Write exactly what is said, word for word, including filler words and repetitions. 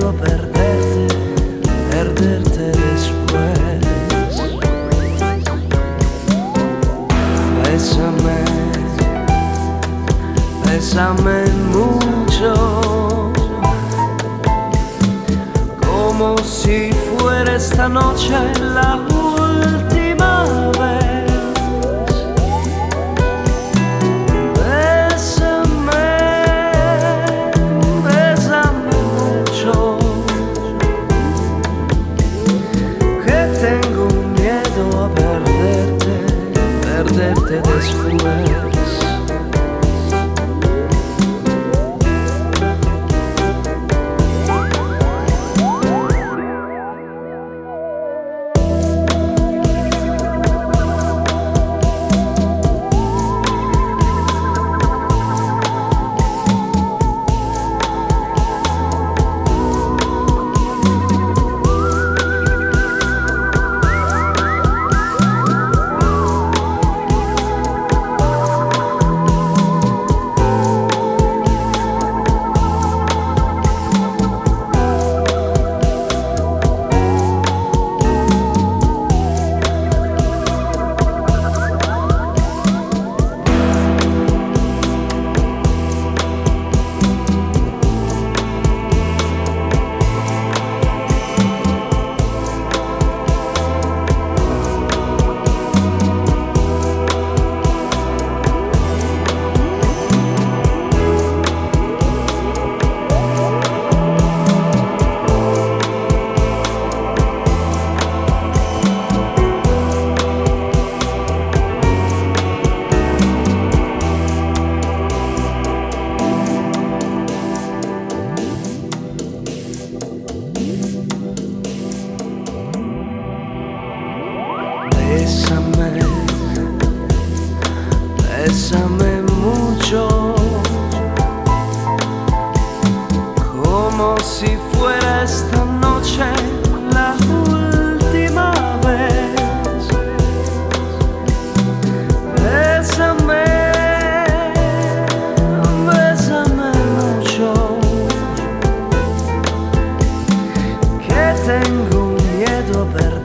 miedo a perderte, perderte después. Bésame, bésame mucho, como si fuera esta noche la última vez. Bésame, bésame mucho, que tengo miedo a perderte, perderte después. Bésame, bésame mucho, como si fuera esta noche la última vez. Bésame, bésame mucho, que tengo miedo a perder.